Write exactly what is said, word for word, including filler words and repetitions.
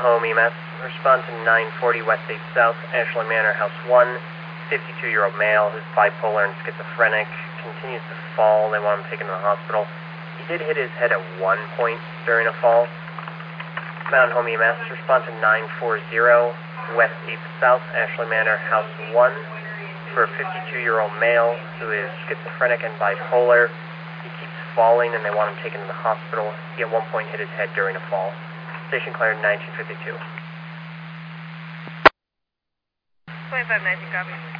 Home E M S. Respond to nine forty West eighth South, Ashley Manor, House one. fifty-two-year-old male who's bipolar and schizophrenic. Continues to fall. They want him taken to the hospital. He did hit his head at one point during a fall. Mountain Home E M S. Respond to nine forty West eighth South, Ashley Manor, House one. For a fifty-two-year-old male who is schizophrenic and bipolar. He keeps falling and they want him taken to the hospital. He at one point hit his head during a fall. Station cleared nineteen fifty-two. twenty-five nineteen, copy.